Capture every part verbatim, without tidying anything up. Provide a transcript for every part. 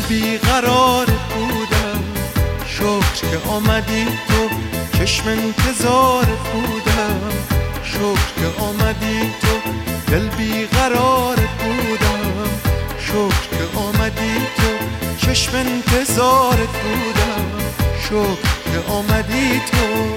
بیقرار بودم، شکر که آمدی تو، چشم انتظار بودم، شکر که آمدی تو، دل بیقرار بودم، شکر که آمدی تو، چشم انتظارت بودم، شکر که آمدی تو.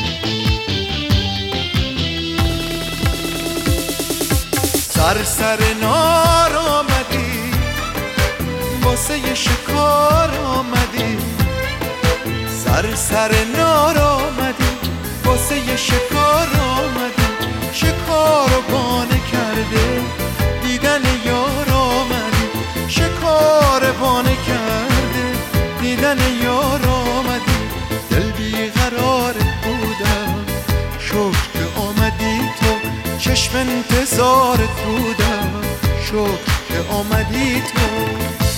سر سر نار آمدی، واسه ی شکار آمدی، سر سر نار آمدی، واسه ی شکار آمدی، شکار رو بانه کرده دیدن یار آمدی، شکار بانه کرده دیدن یار آمدی، دل بیقرار بودم، شکر که آمدی تو، چشم انتظارت بودم، شکر که آمدی تو.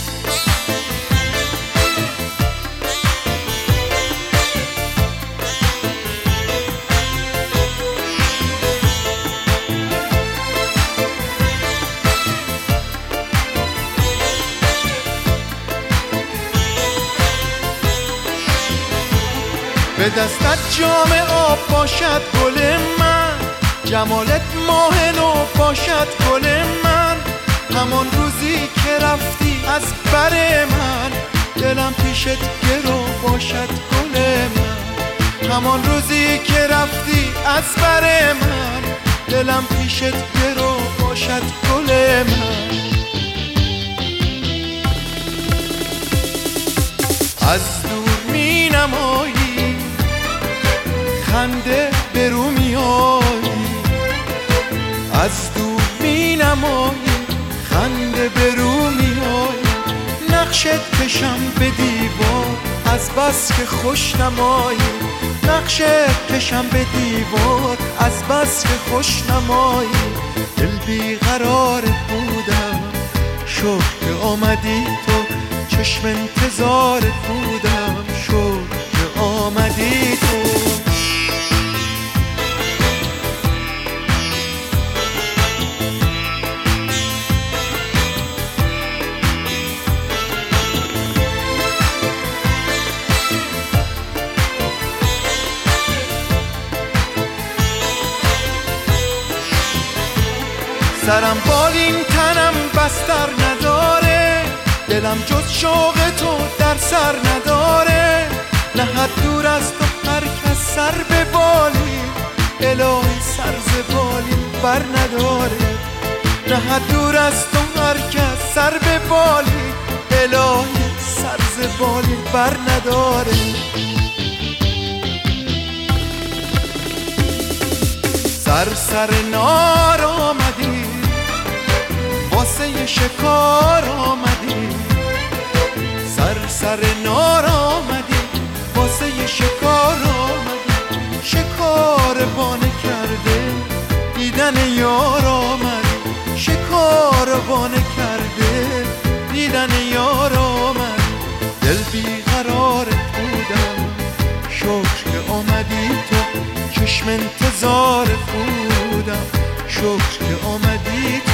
به دستت جام آب باشد گل من، جمالت ماه نو باشد گل من، همان روزی که رفتی از بر من، دلم پیشت گرو باشد گل من، همان روزی که رفتی از بر من، دلم پیشت گرو باشد گل من. از دور می نمایی خنده برو میایی، از دور می نمایی خنده برو میایی، نقشت کشم به دیوار از بس که خوش نمایی، نقشت کشم به دیوار از بس که خوش نمایی، دل بیقرارت بودم، شکر که آمدی تو، چشم انتظارت بودم، شکر که آمدی تو. سرم بالین تنم بستر نداره، دلم جز شوق تو در سر نداره، نه حد دور از تو هر کس سر به بالی، الهی سر ز بالی بر نداره، نه حد دور از تو هر کس سر به بالی، الهی سر ز بالی بر نداره. سر سر نار آمدی، واسه ی شکار آمدی، سر سر نار آمدی، واسه ی شکار آمدی، شکار بانه کرده دیدن یار آمدی، شکار بانه کرده دیدن یار آمدی، دل بیقرارت بودم، شکر که آمدی تو، چشم انتظارت بودم، شکر که آمدی تو.